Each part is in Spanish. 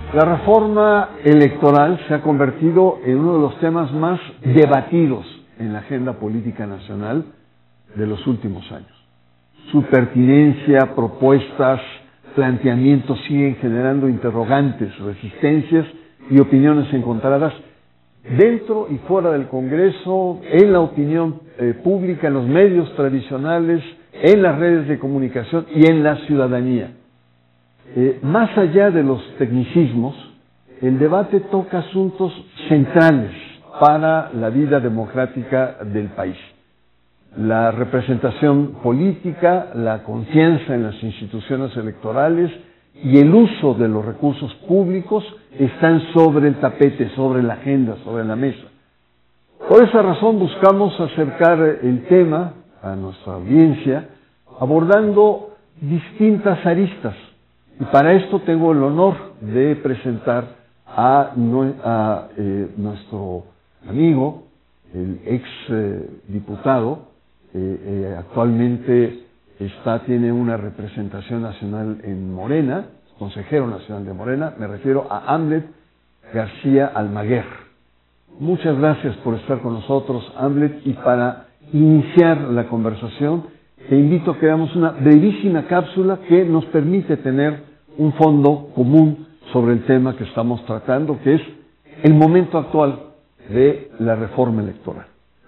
La reforma electoral se ha convertido en uno de los temas más debatidos en la agenda política nacional de los últimos años. Su pertinencia, propuestas, planteamientos siguen generando interrogantes, resistencias y opiniones encontradas dentro y fuera del Congreso, en la opinión pública, en los medios tradicionales, en las redes de comunicación y en la ciudadanía. Más allá de los tecnicismos, el debate toca asuntos centrales para la vida democrática del país. La representación política, la confianza en las instituciones electorales y el uso de los recursos públicos están sobre el tapete, sobre la agenda, sobre la mesa. Por esa razón buscamos acercar el tema a nuestra audiencia abordando distintas aristas. Y para esto tengo el honor de presentar a nuestro amigo, el ex diputado, actualmente tiene una representación nacional en Morena, consejero nacional de Morena, me refiero a Hamlet García Almaguer. Muchas gracias por estar con nosotros, Hamlet, y para iniciar la conversación, te invito a que hagamos una brevísima cápsula que nos permite tener un fondo común sobre el tema que estamos tratando, que es el momento actual de la reforma electoral.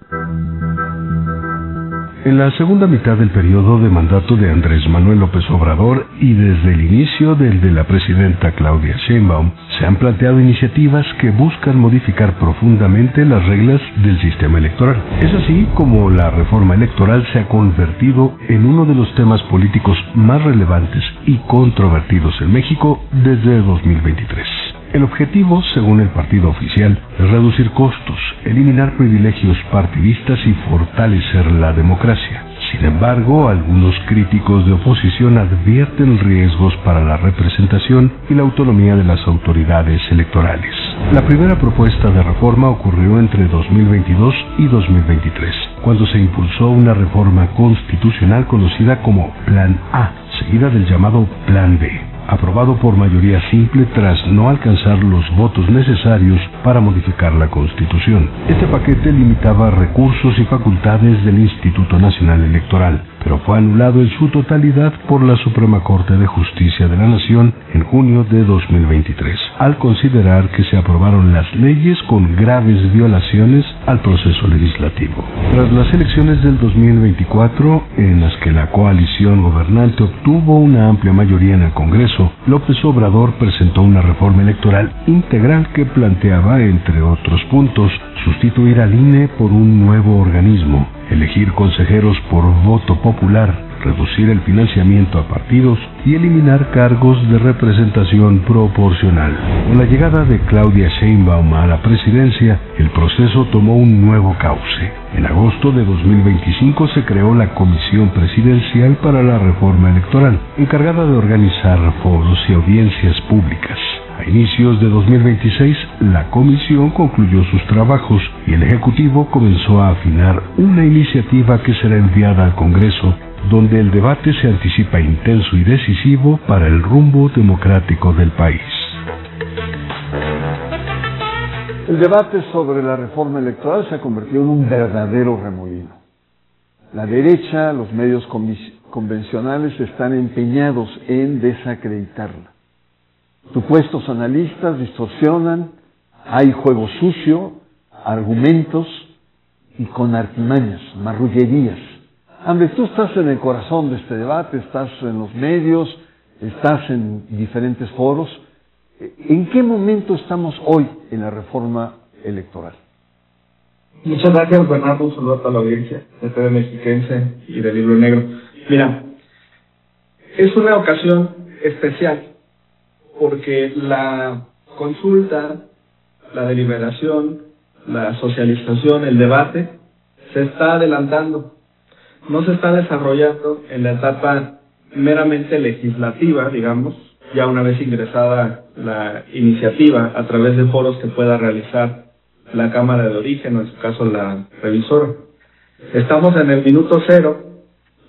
En la segunda mitad del periodo de mandato de Andrés Manuel López Obrador y desde el inicio del de la presidenta Claudia Sheinbaum, se han planteado iniciativas que buscan modificar profundamente las reglas del sistema electoral. Es así como la reforma electoral se ha convertido en uno de los temas políticos más relevantes y controvertidos en México desde 2023. El objetivo, según el partido oficial, es reducir costos, eliminar privilegios partidistas y fortalecer la democracia. Sin embargo, algunos críticos de oposición advierten riesgos para la representación y la autonomía de las autoridades electorales. La primera propuesta de reforma ocurrió entre 2022 y 2023, cuando se impulsó una reforma constitucional conocida como Plan A, seguida del llamado Plan B, aprobado por mayoría simple tras no alcanzar los votos necesarios para modificar la Constitución. Este paquete limitaba recursos y facultades del Instituto Nacional Electoral, pero fue anulado en su totalidad por la Suprema Corte de Justicia de la Nación en junio de 2023, al considerar que se aprobaron las leyes con graves violaciones al proceso legislativo. Tras las elecciones del 2024, en las que la coalición gobernante obtuvo una amplia mayoría en el Congreso, López Obrador presentó una reforma electoral integral que planteaba, entre otros puntos, sustituir al INE por un nuevo organismo, elegir consejeros por voto popular, reducir el financiamiento a partidos y eliminar cargos de representación proporcional. Con la llegada de Claudia Sheinbaum a la presidencia, el proceso tomó un nuevo cauce. En agosto de 2025 se creó la Comisión Presidencial para la Reforma Electoral, encargada de organizar foros y audiencias públicas. A inicios de 2026, la comisión concluyó sus trabajos y el Ejecutivo comenzó a afinar una iniciativa que será enviada al Congreso, donde el debate se anticipa intenso y decisivo para el rumbo democrático del país. El debate sobre la reforma electoral se ha convertido en un verdadero remolino. La derecha, los medios convencionales están empeñados en desacreditarla. Supuestos analistas distorsionan, hay juego sucio, argumentos y con artimañas, marrullerías. Hamlet, tú estás en el corazón de este debate, estás en los medios, estás en diferentes foros. ¿En qué momento estamos hoy en la reforma electoral? Muchas gracias, Bernardo. Un saludo a toda la audiencia de TV Mexiquense y del Libro Negro. Mira, es una ocasión especial porque la consulta, la deliberación, la socialización, el debate se está adelantando. No se está desarrollando en la etapa meramente legislativa, digamos, ya una vez ingresada la iniciativa a través de foros que pueda realizar la Cámara de Origen, o en su caso la revisora. Estamos en el minuto cero,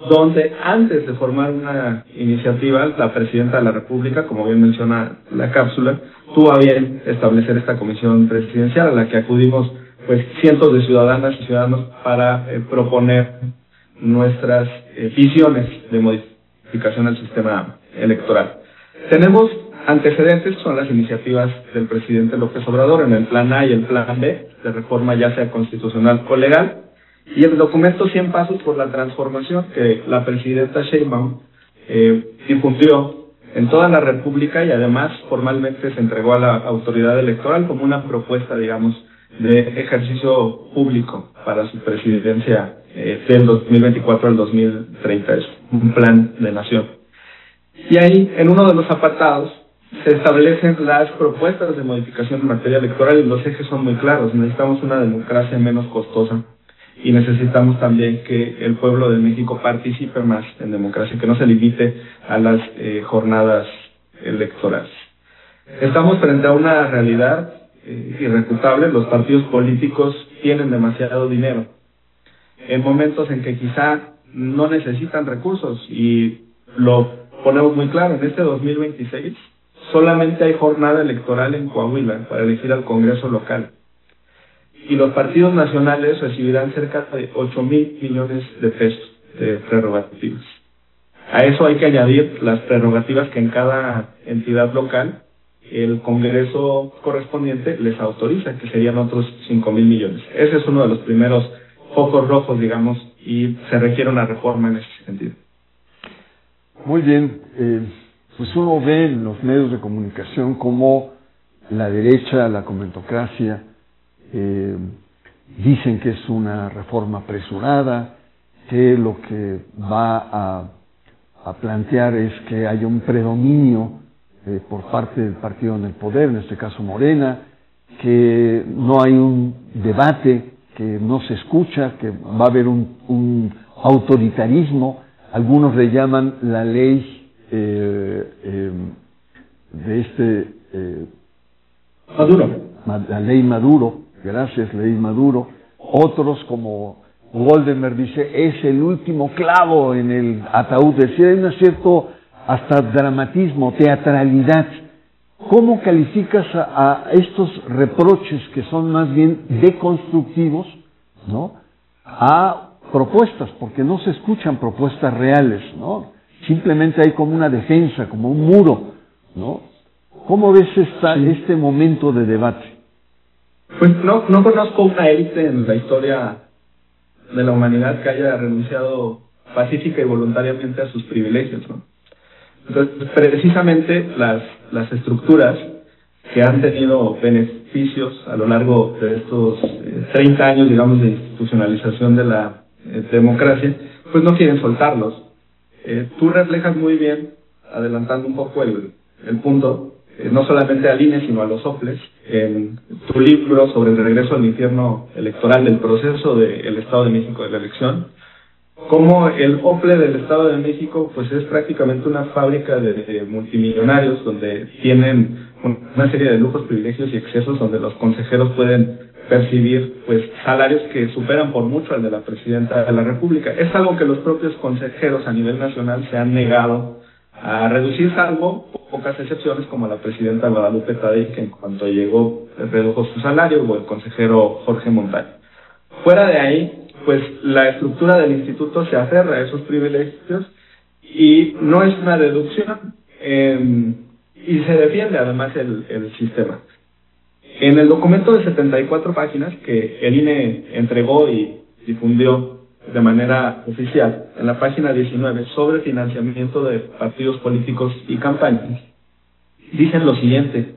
donde antes de formar una iniciativa, la Presidenta de la República, como bien menciona la cápsula, tuvo a bien establecer esta comisión presidencial a la que acudimos pues cientos de ciudadanas y ciudadanos para proponer nuestras visiones de modificación al sistema electoral. Tenemos antecedentes, son las iniciativas del presidente López Obrador en el plan A y el plan B de reforma ya sea constitucional o legal, y el documento 100 pasos por la transformación que la presidenta Sheinbaum difundió en toda la República y además formalmente se entregó a la autoridad electoral como una propuesta, digamos, de ejercicio público para su presidencia del 2024 al 2030. Es un plan de nación. Y ahí, en uno de los apartados, se establecen las propuestas de modificación en materia electoral y los ejes son muy claros. Necesitamos una democracia menos costosa y necesitamos también que el pueblo de México participe más en democracia, que no se limite a las jornadas electorales. Estamos frente a una realidad irrefutable. Los partidos políticos tienen demasiado dinero en momentos en que quizá no necesitan recursos, y lo ponemos muy claro. En este 2026 solamente hay jornada electoral en Coahuila para elegir al Congreso local, y los partidos nacionales recibirán cerca de 8,000 millones de pesos de prerrogativas. A eso hay que añadir las prerrogativas que en cada entidad local el Congreso correspondiente les autoriza, que serían otros 5,000 millones. Ese es uno de los primeros focos rojos, digamos, y se requiere una reforma en ese sentido. Muy bien, pues uno ve en los medios de comunicación cómo la derecha, la comentocracia, dicen que es una reforma apresurada, que lo que va a plantear es que haya un predominio por parte del partido en el poder, en este caso Morena, que no hay un debate, que no se escucha, que va a haber un autoritarismo. Algunos le llaman la ley Maduro. La ley Maduro. Gracias, ley Maduro. Otros, como Goldenberg dice, es el último clavo en el ataúd. Decía, hay un cierto hasta dramatismo, teatralidad. ¿Cómo calificas a estos reproches que son más bien deconstructivos, ¿no?, a propuestas? Porque no se escuchan propuestas reales, ¿no? Simplemente hay como una defensa, como un muro, ¿no? ¿Cómo ves este momento de debate? Pues no conozco una élite en la historia de la humanidad que haya renunciado pacífica y voluntariamente a sus privilegios, ¿no? Entonces, precisamente las estructuras que han tenido beneficios a lo largo de estos 30 años, digamos, de institucionalización de la democracia, pues no quieren soltarlos. Tú reflejas muy bien, adelantando un poco el punto, no solamente al INE, sino a los OPLES, en tu libro sobre el regreso al infierno electoral, el proceso del Estado de México de la elección, como el OPLE del Estado de México pues es prácticamente una fábrica de multimillonarios, donde tienen una serie de lujos, privilegios y excesos, donde los consejeros pueden percibir pues salarios que superan por mucho al de la Presidenta de la República. Es algo que los propios consejeros a nivel nacional se han negado a reducir, salvo pocas excepciones como la Presidenta Guadalupe Tadei, que en cuanto llegó redujo su salario, o el consejero Jorge Montaño. Fuera de ahí, pues la estructura del instituto se aferra a esos privilegios y no es una deducción, y se defiende además el sistema. En el documento de 74 páginas que el INE entregó y difundió de manera oficial, en la página 19, sobre financiamiento de partidos políticos y campañas, dicen lo siguiente: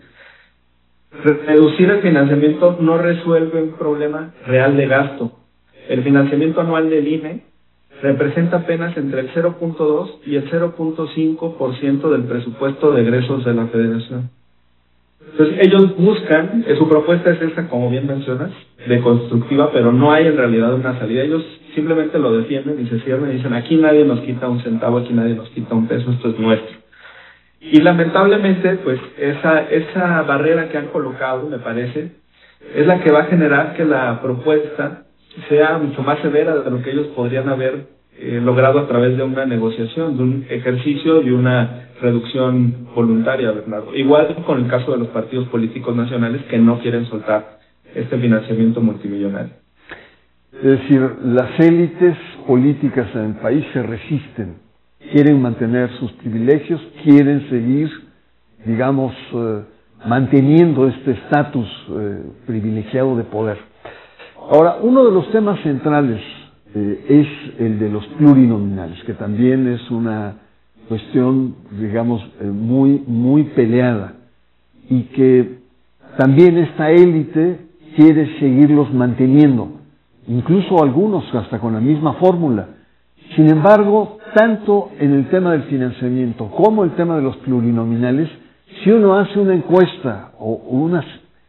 reducir el financiamiento no resuelve un problema real de gasto. El financiamiento anual del INE representa apenas entre el 0.2 y el 0.5% del presupuesto de egresos de la Federación. Entonces ellos buscan, su propuesta es esa, como bien mencionas, deconstructiva, pero no hay en realidad una salida. Ellos simplemente lo defienden y se cierran y dicen, aquí nadie nos quita un centavo, aquí nadie nos quita un peso, esto es nuestro. Y lamentablemente, pues esa barrera que han colocado, me parece, es la que va a generar que la propuesta sea mucho más severa de lo que ellos podrían haber logrado a través de una negociación, de un ejercicio y una reducción voluntaria, Bernardo. Igual con el caso de los partidos políticos nacionales que no quieren soltar este financiamiento multimillonario. Es decir, las élites políticas en el país se resisten, quieren mantener sus privilegios, quieren seguir, digamos, manteniendo este estatus privilegiado de poder. Ahora, uno de los temas centrales es el de los plurinominales, que también es una cuestión, digamos, muy peleada, y que también esta élite quiere seguirlos manteniendo, incluso algunos hasta con la misma fórmula. Sin embargo, tanto en el tema del financiamiento como el tema de los plurinominales, si uno hace una encuesta o una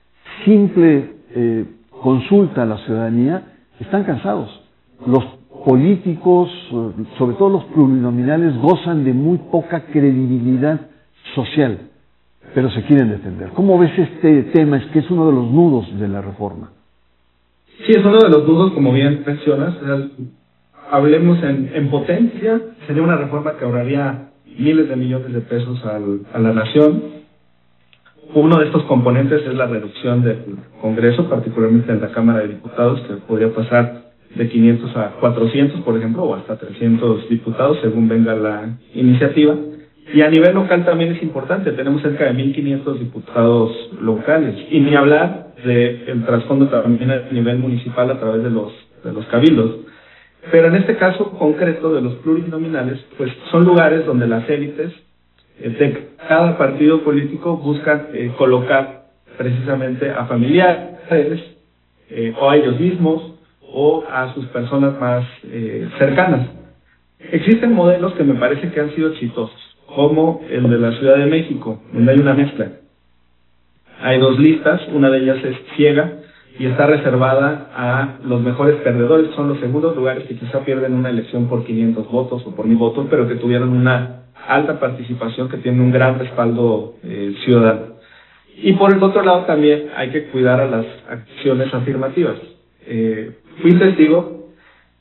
simple consulta a la ciudadanía, están cansados. Los políticos, sobre todo los plurinominales, gozan de muy poca credibilidad social, pero se quieren defender. ¿Cómo ves este tema? Es que es uno de los nudos de la reforma. Sí, es uno de los nudos, como bien mencionas. Hablemos en potencia, sería una reforma que ahorraría miles de millones de pesos a la nación. Uno de estos componentes es la reducción del Congreso, particularmente en la Cámara de Diputados, que podría pasar de 500 a 400, por ejemplo, o hasta 300 diputados, según venga la iniciativa. Y a nivel local también es importante, tenemos cerca de 1.500 diputados locales, y ni hablar del trasfondo también a nivel municipal a través de los cabildos. Pero en este caso concreto de los plurinominales, pues son lugares donde las élites de cada partido político buscan colocar precisamente a familiares o a ellos mismos o a sus personas más cercanas. Existen modelos que me parece que han sido exitosos, como el de la Ciudad de México, donde hay una mezcla. Hay dos listas, una de ellas es ciega y está reservada a los mejores perdedores, son los segundos lugares que quizá pierden una elección por 500 votos o por 1000 votos, pero que tuvieron una alta participación, que tienen un gran respaldo ciudadano. Y por el otro lado también hay que cuidar a las acciones afirmativas. Fui testigo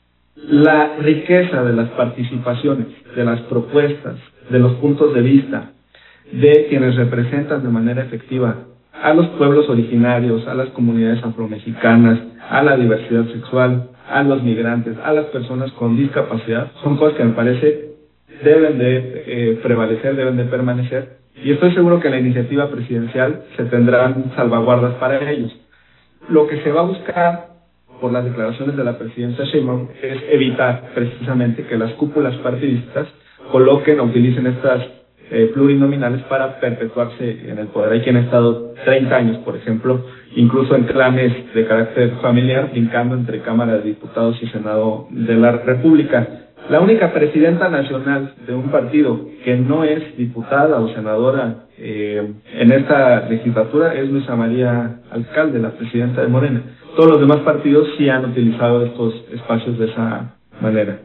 la riqueza de las participaciones, de las propuestas, de los puntos de vista de quienes representan de manera efectiva a los pueblos originarios, a las comunidades afromexicanas, a la diversidad sexual, a los migrantes, a las personas con discapacidad. Son cosas que me parece deben de prevalecer, deben de permanecer, y estoy seguro que en la iniciativa presidencial se tendrán salvaguardas para ellos. Lo que se va a buscar por las declaraciones de la presidenta Sheinbaum es evitar precisamente que las cúpulas partidistas coloquen o utilicen estas plurinominales para perpetuarse en el poder. Hay quien ha estado 30 años, por ejemplo, incluso en clanes de carácter familiar, brincando entre Cámara de Diputados y Senado de la República. La única presidenta nacional de un partido que no es diputada o senadora en esta legislatura es Luisa María Alcalde, la presidenta de Morena. Todos los demás partidos sí han utilizado estos espacios de esa manera.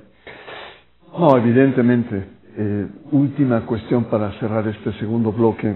No, evidentemente. Última cuestión para cerrar este segundo bloque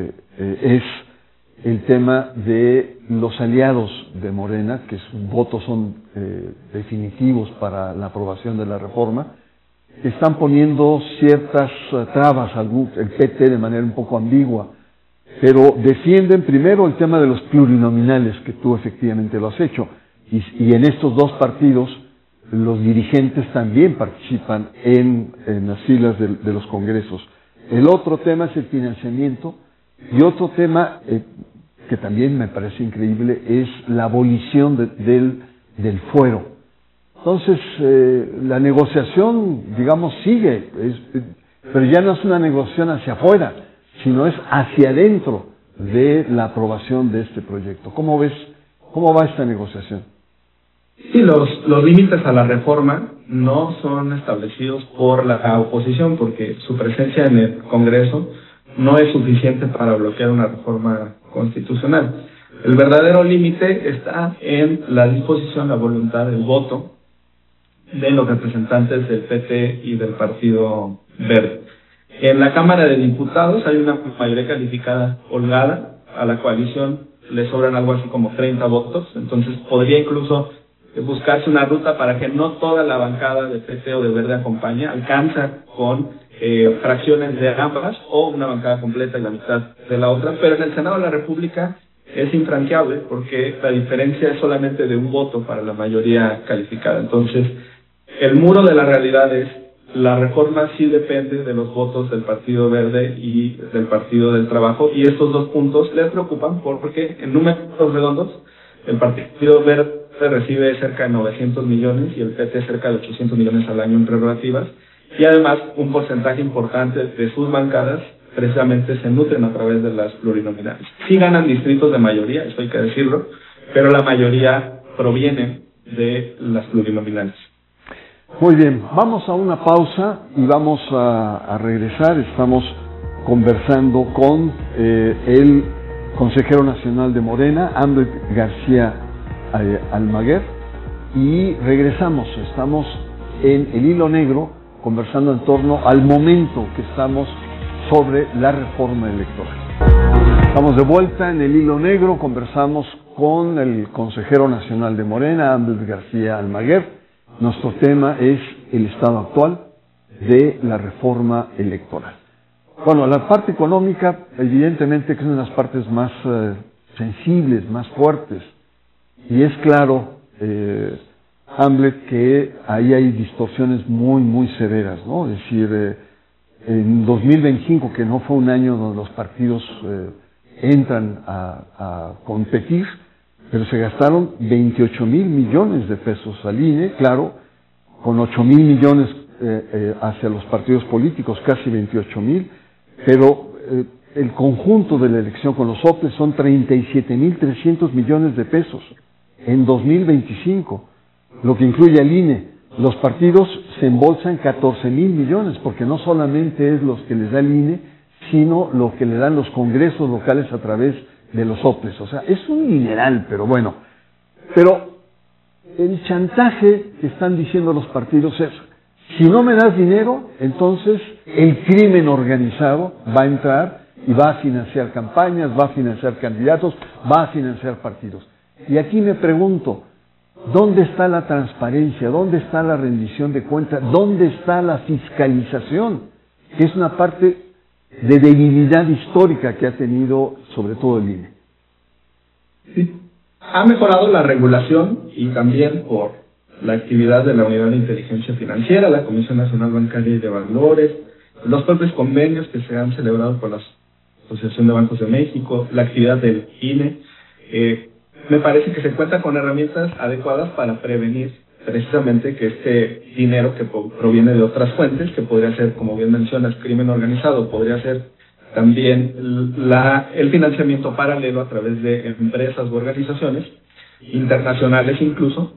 es el tema de los aliados de Morena, que sus votos son definitivos para la aprobación de la reforma. Están poniendo ciertas trabas, el PT de manera un poco ambigua, pero defienden primero el tema de los plurinominales, que tú efectivamente lo has hecho, y en estos dos partidos los dirigentes también participan en las filas de los congresos. El otro tema es el financiamiento, y otro tema que también me parece increíble es la abolición del fuero. Entonces, la negociación, digamos, sigue, pero ya no es una negociación hacia afuera, sino es hacia adentro de la aprobación de este proyecto. ¿Cómo ves, cómo va esta negociación? Sí, los límites a la reforma no son establecidos por la oposición, porque su presencia en el Congreso no es suficiente para bloquear una reforma constitucional. El verdadero límite está en la disposición, la voluntad del voto de los representantes del PT y del Partido Verde. En la Cámara de Diputados hay una mayoría calificada holgada, a la coalición le sobran algo así como 30 votos, entonces podría incluso buscarse una ruta para que no toda la bancada de PT o de Verde acompañe, alcanza con fracciones de ambas o una bancada completa y la mitad de la otra, pero en el Senado de la República es infranqueable porque la diferencia es solamente de un voto para la mayoría calificada. Entonces, el muro de la realidad es, la reforma sí depende de los votos del Partido Verde y del Partido del Trabajo, y estos dos puntos les preocupan porque en números redondos el Partido Verde recibe cerca de 900 millones y el PT cerca de 800 millones al año en prerrogativas, y además un porcentaje importante de sus bancadas precisamente se nutren a través de las plurinominales. Sí ganan distritos de mayoría, eso hay que decirlo, pero la mayoría provienen de las plurinominales. Muy bien, vamos a una pausa y vamos a regresar. Estamos conversando con el consejero nacional de Morena, Amblet García Almaguer, y regresamos. Estamos en el hilo negro conversando en torno al momento que estamos sobre la reforma electoral. Estamos de vuelta en el hilo negro, conversamos con el consejero nacional de Morena, Amblet García Almaguer. Nuestro tema es el estado actual de la reforma electoral. Bueno, la parte económica, evidentemente que es una de las partes más sensibles, más fuertes, y es claro, Amblet, que ahí hay distorsiones muy severas, ¿no? Es decir, en 2025, que no fue un año donde los partidos entran a competir, pero se gastaron 28,000 millones de pesos al INE, claro, con 8,000 millones hacia los partidos políticos, casi 28,000, pero el conjunto de la elección con los OPLES son 37,300 millones de pesos en 2025, lo que incluye al INE. Los partidos se embolsan 14,000 millones, porque no solamente es los que les da el INE, sino lo que le dan los congresos locales a través de los OPLES. O sea, es un dineral, pero bueno. Pero el chantaje que están diciendo los partidos es, si no me das dinero, entonces el crimen organizado va a entrar y va a financiar campañas, va a financiar candidatos, va a financiar partidos. Y aquí me pregunto, ¿dónde está la transparencia? ¿Dónde está la rendición de cuentas? ¿Dónde está la fiscalización? Que es una parte de debilidad histórica que ha tenido sobre todo el INE. Sí. Ha mejorado la regulación y también por la actividad de la Unidad de Inteligencia Financiera, la Comisión Nacional Bancaria y de Valores, los propios convenios que se han celebrado con la Asociación de Bancos de México, la actividad del INE. Me parece que se cuenta con herramientas adecuadas para prevenir precisamente que este dinero que proviene de otras fuentes, que podría ser, como bien mencionas, crimen organizado, podría ser también el financiamiento paralelo a través de empresas u organizaciones internacionales incluso,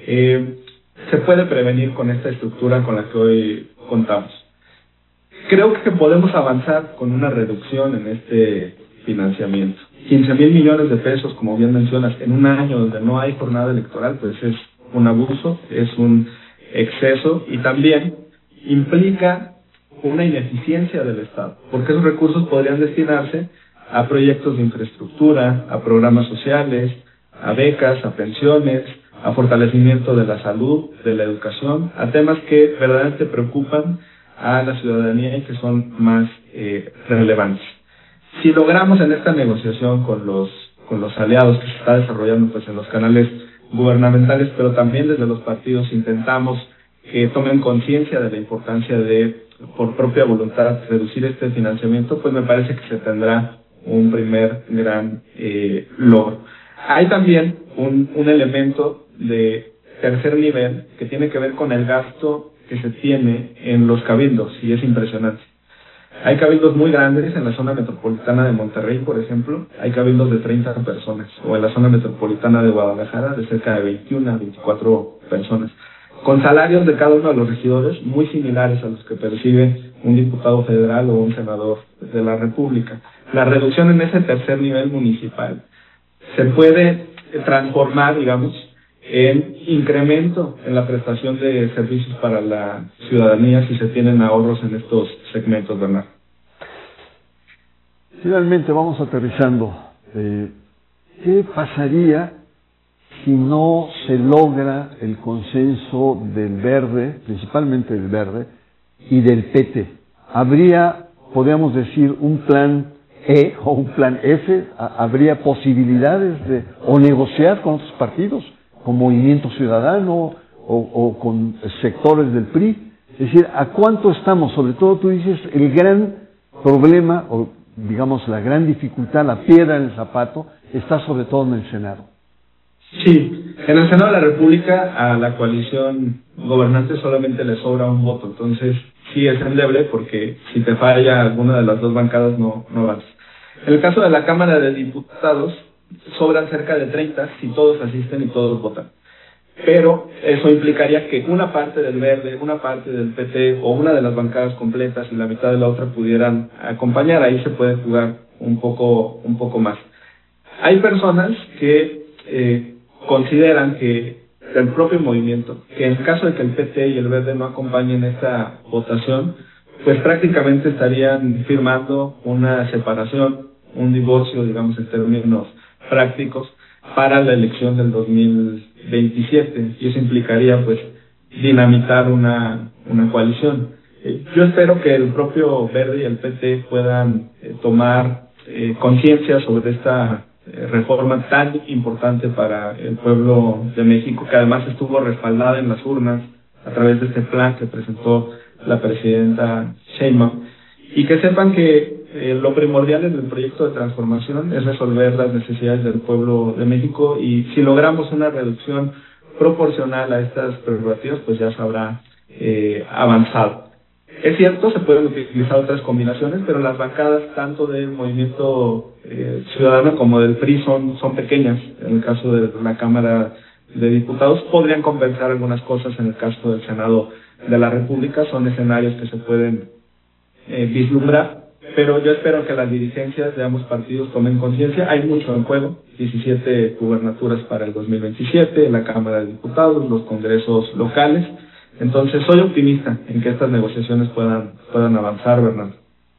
se puede prevenir con esta estructura con la que hoy contamos. Creo que podemos avanzar con una reducción en este financiamiento. 15,000 millones de pesos, como bien mencionas, en un año donde no hay jornada electoral, pues es un abuso, es un exceso y también implica una ineficiencia del Estado, porque esos recursos podrían destinarse a proyectos de infraestructura, a programas sociales, a becas, a pensiones, a fortalecimiento de la salud, de la educación, a temas que verdaderamente preocupan a la ciudadanía y que son más relevantes. Si logramos en esta negociación con los aliados que se está desarrollando pues en los canales gubernamentales, pero también desde los partidos intentamos que tomen conciencia de la importancia de, por propia voluntad, reducir este financiamiento, pues me parece que se tendrá un primer gran logro. Hay también un elemento de tercer nivel que tiene que ver con el gasto que se tiene en los cabildos, y es impresionante. Hay cabildos muy grandes en la zona metropolitana de Monterrey, por ejemplo, hay cabildos de 30 personas, o en la zona metropolitana de Guadalajara de cerca de 21 a 24 personas, con salarios de cada uno de los regidores muy similares a los que percibe un diputado federal o un senador de la República. La reducción en ese tercer nivel municipal se puede transformar, digamos, en incremento en la prestación de servicios para la ciudadanía si se tienen ahorros en estos segmentos, Bernardo. Finalmente vamos aterrizando. ¿Qué pasaría si no se logra el consenso del Verde, principalmente del Verde, y del PT. ¿Habría, podríamos decir, un plan E o un plan F? ¿Habría posibilidades de o negociar con otros partidos, con Movimiento Ciudadano o con sectores del PRI? Es decir, ¿a cuánto estamos? Sobre todo tú dices, el gran problema, o digamos la gran dificultad, la piedra en el zapato, está sobre todo en el Senado. Sí, en el Senado de la República a la coalición gobernante solamente le sobra un voto, entonces sí es endeble porque si te falla alguna de las dos bancadas no vas. En el caso de la Cámara de Diputados sobran cerca de 30 si todos asisten y todos votan. Pero eso implicaría que una parte del Verde, una parte del PT o una de las bancadas completas y la mitad de la otra pudieran acompañar. Ahí se puede jugar un poco más. Hay personas que consideran que el propio movimiento, que en caso de que el PT y el Verde no acompañen esta votación, pues prácticamente estarían firmando una separación, un divorcio, digamos en términos prácticos, para la elección del 2027, y eso implicaría pues dinamitar una coalición. Yo espero que el propio Verde y el PT puedan tomar conciencia sobre esta reforma tan importante para el pueblo de México, que además estuvo respaldada en las urnas a través de este plan que presentó la presidenta Sheinbaum, y que sepan que lo primordial en el proyecto de transformación es resolver las necesidades del pueblo de México, y si logramos una reducción proporcional a estas prerrogativas, pues ya se habrá avanzado. Es cierto, se pueden utilizar otras combinaciones, pero las bancadas tanto del Movimiento Ciudadano como del PRI son pequeñas. En el caso de la Cámara de Diputados podrían compensar algunas cosas. En el caso del Senado de la República son escenarios que se pueden vislumbrar, pero yo espero que las dirigencias de ambos partidos tomen conciencia. Hay mucho en juego, 17 gubernaturas para el 2027, la Cámara de Diputados, los congresos locales. Entonces soy optimista en que estas negociaciones puedan avanzar, Bernardo.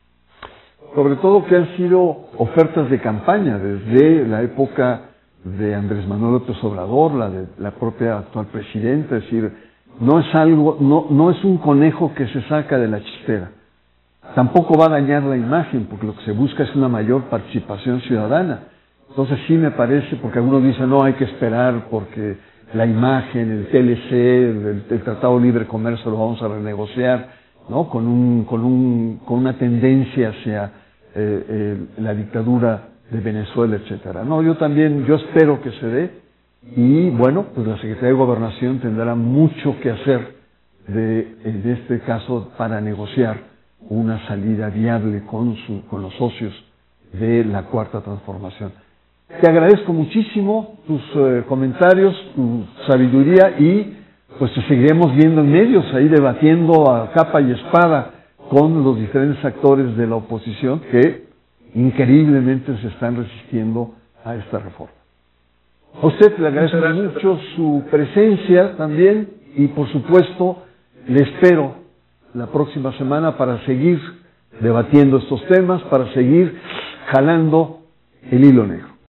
Sobre todo que han sido ofertas de campaña desde la época de Andrés Manuel López Obrador, la de la propia actual presidenta. Es decir, no es un conejo que se saca de la chistera. Tampoco va a dañar la imagen, porque lo que se busca es una mayor participación ciudadana. Entonces sí me parece, porque algunos dicen no, hay que esperar porque la imagen, el TLC, el Tratado de Libre Comercio lo vamos a renegociar, ¿no? Con una tendencia hacia la dictadura de Venezuela, etcétera. No, yo espero que se dé, y bueno, pues la Secretaría de Gobernación tendrá mucho que hacer en este caso para negociar una salida viable con los socios de la Cuarta Transformación. Te agradezco muchísimo tus comentarios, tu sabiduría, y pues te seguiremos viendo en medios, ahí debatiendo a capa y espada con los diferentes actores de la oposición que increíblemente se están resistiendo a esta reforma. A usted le agradezco mucho su presencia también, y por supuesto le espero la próxima semana para seguir debatiendo estos temas, para seguir jalando el hilo negro.